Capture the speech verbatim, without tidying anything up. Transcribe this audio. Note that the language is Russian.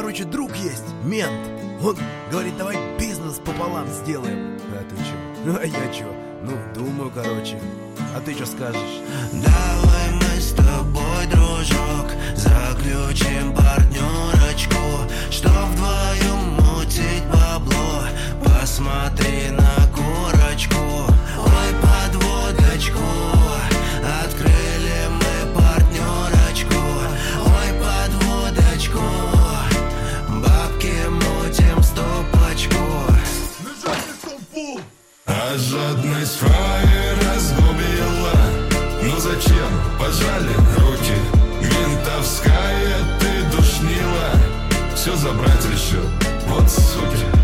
короче, друг есть, мент. Он говорит, давай бизнес пополам сделаем. А ты чё? Ну, а я чё? Ну, думаю, короче. А ты чё скажешь? Давай мы с тобой, дружок, заключим партнерочку, что вдвоем мутить бабло. Посмотри на курочку, ой, подводочку. Открыли мы партнерочку, ой, подводочку. Бабки мутим стопочку. А жадность фраер разгубила. Ну зачем пожали руки? Ментовская ты душнила. Все забрать решил, вот суки.